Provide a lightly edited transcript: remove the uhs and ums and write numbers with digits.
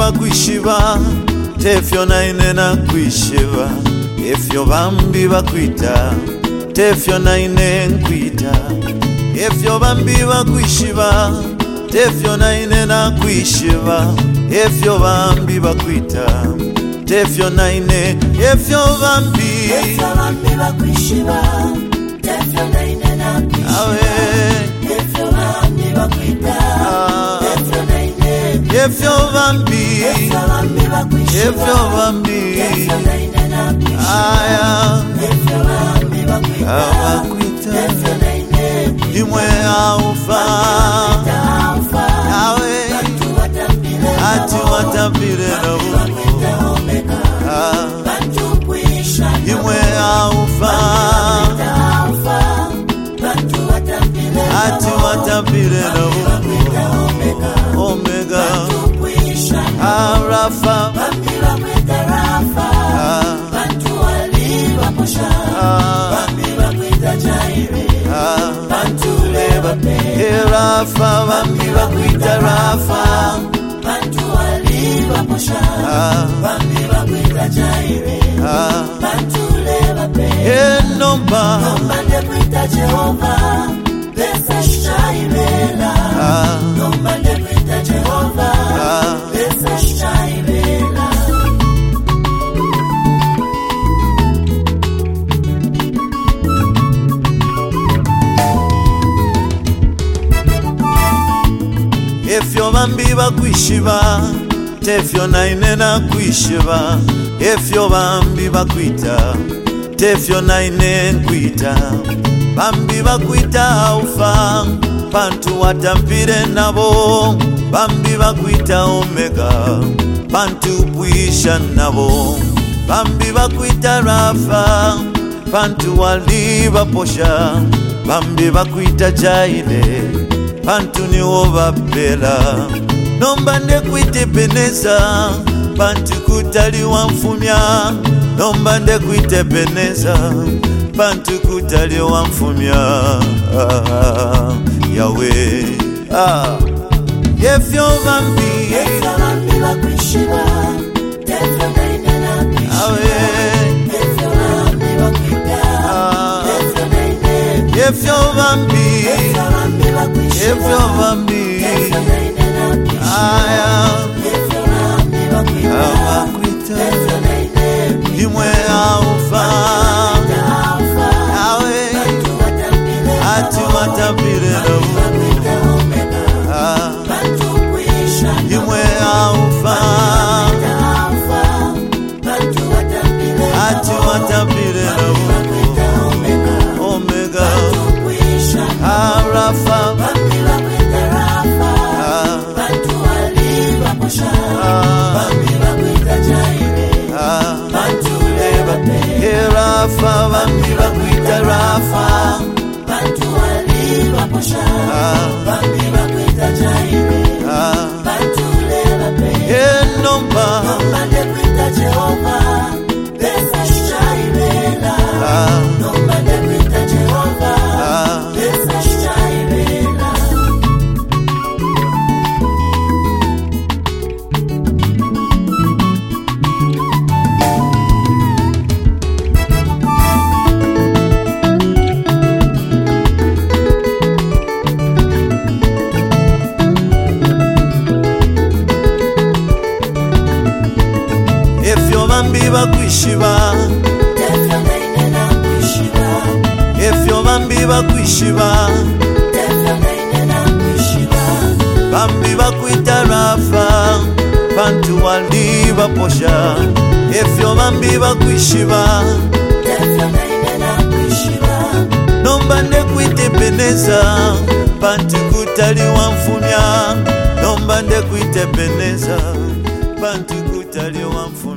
bakwishiba tefyo naine nakwishiba efyo bambi bakwita tefyo naine nkwita efyo bambi bakwishiba tefyo naine nakwishiba efyo bambi bakwita tefyo naine efyo bambi bakwishiba tefyo naine nakwishiba efyo bambi bakwita tefyo naine efyo bambi bakwishiba efyo bambi tefyo naine nakwishiba aya efyo bambi bakwita tefyo naine imwe aufa awe ati watambire na imwe aufa ati watambire na omega arafa Rafa bambi bakwita Rafa bantu waliba posha bambi bakwita Jaire bantu leba pe nomba nde kwita Jehova pesa shaibela nomba nde kwita Jehova pesa shaibela efyo bambi bakwishiba tefyo naine nakwishiba efyo bambi bakwita tefyo naine nkwita bambi bakwita aufa bantu watampire nabo bambi bakwita omega bantu bwisha nabo bambi bakwita Rafa bantu waliba posha bambi bakwita Jaile bantu niwo babela nomba nde kwitepeneza bantu kutali wamfumya nomba nde kwitepeneza bantu kutali wamfumya yawe efyo bambi bakwishiba tefyo naine nakwishiba awe efyo bambi bakwita tefyo naine efyo bambi efyo bambi aya bakwita imwe aufa awe ati watambire imwe aufa ati watambire omega Rafa Rafa bambi bakwita Rafa bantu waliba posha bambi bakwita Jaire bantu leba pe nomba nde kwita Jehova pesa shaibela nomba nde kwita Jehova pesa shaibela efyo bambi bakwishiba tefyo naine nakwishiba efyo bambi bakwishiba tefyo naine nakwishiba bambi bakwita Rafa bantu waliba posha efyo bambi bakwishiba tefyo naine nakwishiba nomba nde kwitepeneza bantu kutali wamfumya nomba nde kwitepeneza bantu kutali wamfumya